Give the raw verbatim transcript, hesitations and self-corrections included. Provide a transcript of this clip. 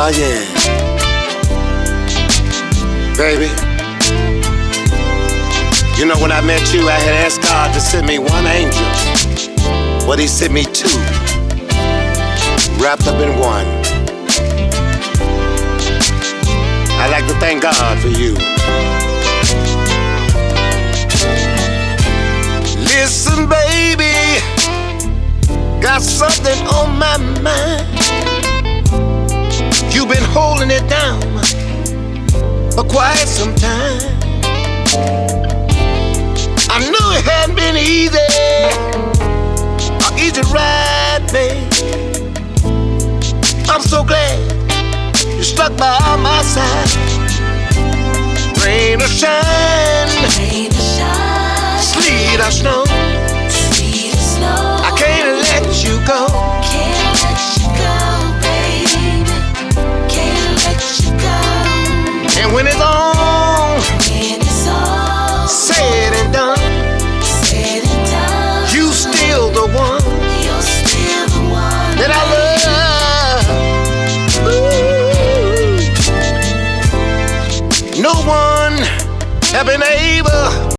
Oh yeah. Baby, you know when I met you, I had asked God to send me one angel. But he sent me two, wrapped up in one. I'd like to thank God for you. Listen, baby, got something on my mind. You've been holding it down for quite some time. I knew it hadn't been easy, or easy ride, babe. I'm so glad you stuck by my side. Rain or shine, Rain or shine, sleet or snow, sleet or snow, I can't let you go. can't let you go, baby. Can't let you go. And when it's on, When it's all said and done, said and done, you still the one you're still the one that I love. Ooh. No one have been able